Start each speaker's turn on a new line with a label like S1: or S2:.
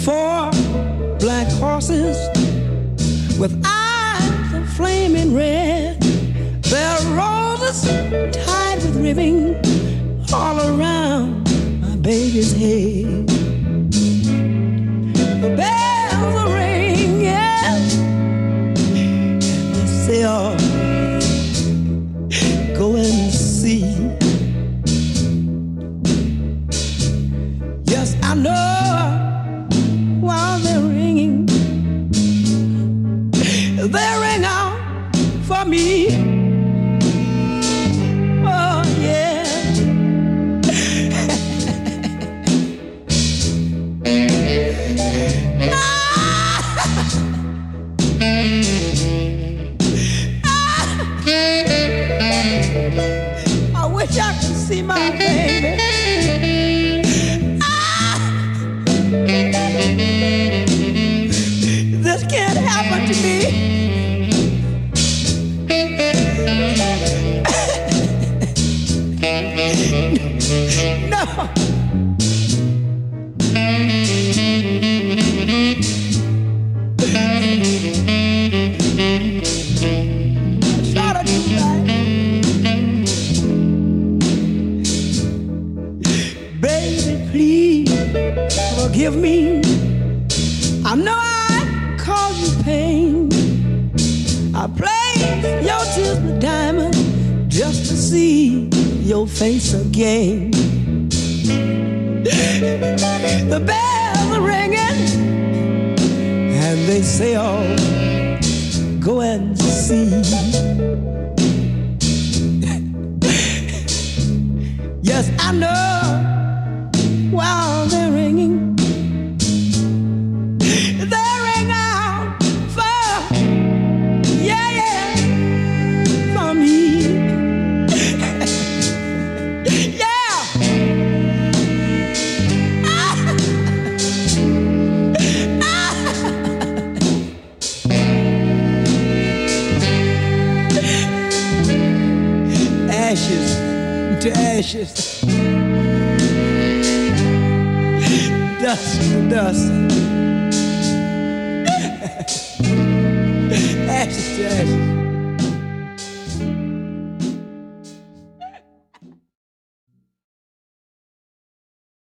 S1: Four black horses with eyes of flaming red, their roses tied with ribbon all around my baby's head. The bells are ringing, and they say, oh, go and see. Yes, I know while they're ringing, they ring out for me. Oh, yeah. I wish I could see my baby. This can't happen to me. No. Try to do right. Baby, please forgive me. I know I caused you pain. I played your tears with diamonds just to see your face again. The bells are ringing, and they say, oh, go and see. Yes, I know while they're ringing, they ring out for, yeah, yeah, for me. Yeah. Ashes to ashes, dust to dust.